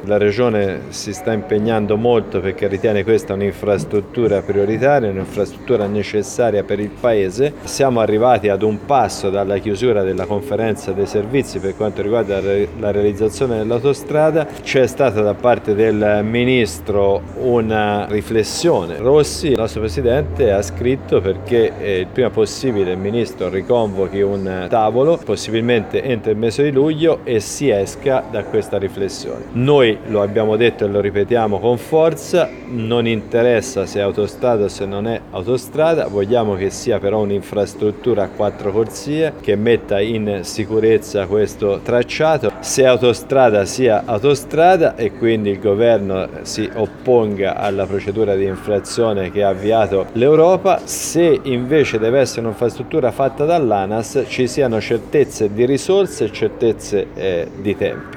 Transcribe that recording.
La Regione si sta impegnando molto perché ritiene questa un'infrastruttura prioritaria, un'infrastruttura necessaria per il Paese. Siamo arrivati ad un passo dalla chiusura della conferenza dei servizi per quanto riguarda la realizzazione dell'autostrada. C'è stata da parte del Ministro una riflessione. Rossi, il nostro Presidente, ha scritto perché il prima possibile il Ministro riconvochi un tavolo, possibilmente entro il mese di luglio, e si esca da questa riflessione. Noi lo abbiamo detto e lo ripetiamo con forza, non interessa se è autostrada o se non è autostrada, vogliamo che sia però un'infrastruttura a 4 corsie che metta in sicurezza questo tracciato. Se è autostrada sia autostrada e quindi il governo si opponga alla procedura di infrazione che ha avviato l'Europa. Se invece deve essere un'infrastruttura fatta dall'ANAS ci siano certezze di risorse e certezze di tempi.